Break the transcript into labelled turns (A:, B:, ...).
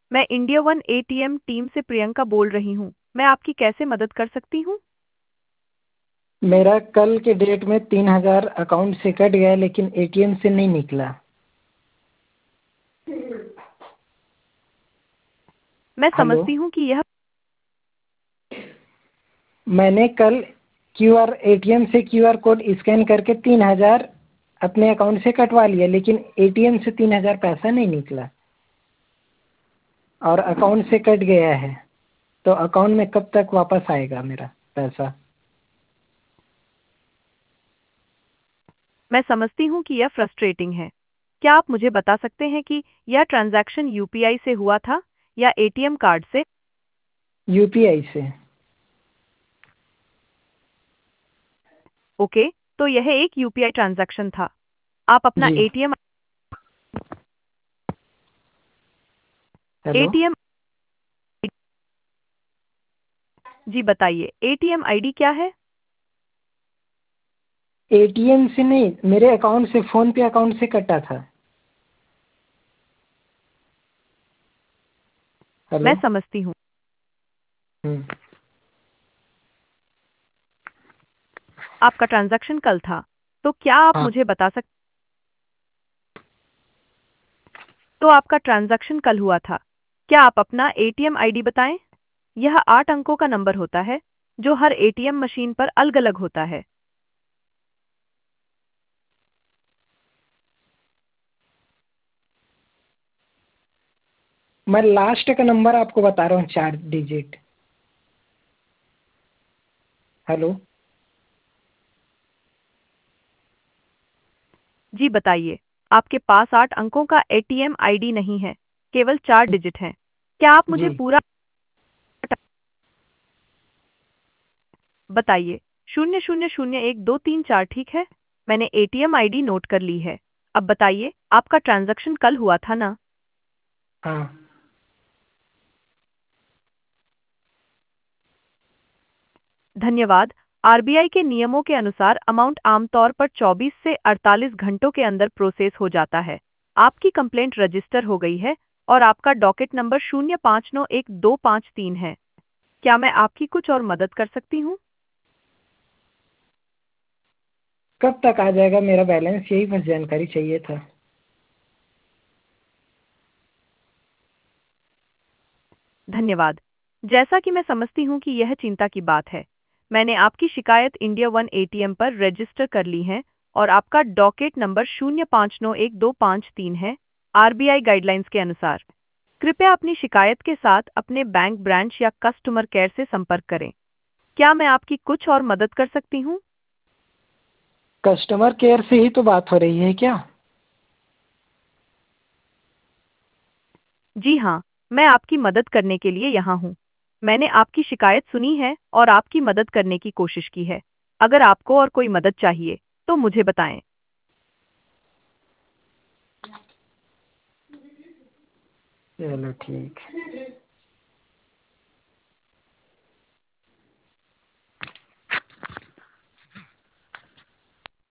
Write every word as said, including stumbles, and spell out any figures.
A: मैं India one ATM team से प्रियंका बोल रही हूँ। मैं आपकी कैसे मदद कर सकती हूँ?
B: मेरा कल के डेट में तीन हजार अकाउंट से कट गया लेकिन एटीएम से नहीं निकला।
A: मैं
B: हेलो।
A: समझती हूँ कि यह
B: मैंने कल क्यूआर एटीएम से क्यूआर कोड स्कैन करके तीन हजार अपने अकाउंट से कटवा लिया लेकिन एटीएम से तीन हजार पैसा नहीं निकला और अकाउंट से कट गया है। तो अकाउंट में कब तक वापस आएगा मेरा पैसा?
A: मैं समझती हूँ कि यह फ्रस्ट्रेटिंग है। क्या आप मुझे बता सकते हैं कि यह ट्रांजैक्शन यूपीआई से हुआ था या एटीएम कार्ड से?
B: यूपीआई से।
A: ओके, तो यह एक यूपीआई ट्रांजैक्शन था। आप अपना
B: जी।
A: ATM
B: hello.
A: एटीएम जी बताइए, एटीएम आईडी क्या है?
B: एटीएम से नहीं, मेरे अकाउंट से, फोन पे अकाउंट से कटा था।
A: मैं
B: हेलो।
A: समझती हूँ।
B: हम्म।
A: आपका ट्रांजैक्शन कल था। तो क्या आप
B: हाँ।
A: मुझे बता सकते तो आपका ट्रांजैक्शन कल हुआ था। क्या आप अपना एटीएम आईडी बताएं? यह आठ अंकों का नंबर होता है जो हर एटीएम मशीन पर अलग-अलग होता है।
B: मैं लास्ट का नंबर आपको बता रहा हूँ, चार डिजिट। हेलो।
A: जी बताइए, आपके पास आठ अंकों का एटीएम आईडी नहीं है, केवल चार डिजिट हैं। क्या आप मुझे
B: जी।
A: पूरा बताइए? शून्य शून्य शून्य एक दो तीन चार ठीक है। मैंने एटीएम आईडी नोट कर ली है। अब बताइए, आपका ट्रांजैक्शन कल हुआ था ना?
B: हाँ।
A: धन्यवाद। आरबीआई के नियमों के अनुसार अमाउंट आमतौर पर चौबीस से अड़तालीस घंटों के अंदर प्रोसेस हो जाता है। आपकी कंप्लेंट रजिस्टर हो गई है और आपका डॉकेट नंबर शून्य पाँच नौ एक दो पाँच तीन है। क्या मैं आपकी कुछ और मदद कर सकती हूँ?
B: कब तक आ जाएगा मेरा बैलेंस, यही बस जानकारी चाहिए था।
A: धन्यवाद। जैसा कि मैं समझती हूँ कि यह चिंता की बात है, मैंने आपकी शिकायत इंडिया वन एटीएम पर रजिस्टर कर ली है और आपका डॉकेट नंबर शून्य पाँच नौ एक दो पाँच तीन है। आरबीआई गाइडलाइंस के अनुसार कृपया अपनी शिकायत के साथ अपने बैंक ब्रांच या कस्टमर केयर से संपर्क करें। क्या मैं आपकी कुछ और मदद कर सकती हूँ?
B: कस्टमर केयर से ही तो बात हो रही है क्या?
A: जी हाँ, मैं आपकी मदद करने के लिए यहाँ हूँ। मैंने आपकी शिकायत सुनी है और आपकी मदद करने की कोशिश की है। अगर आपको और कोई मदद चाहिए, तो मुझे बताएं।
B: चलो ठीक है।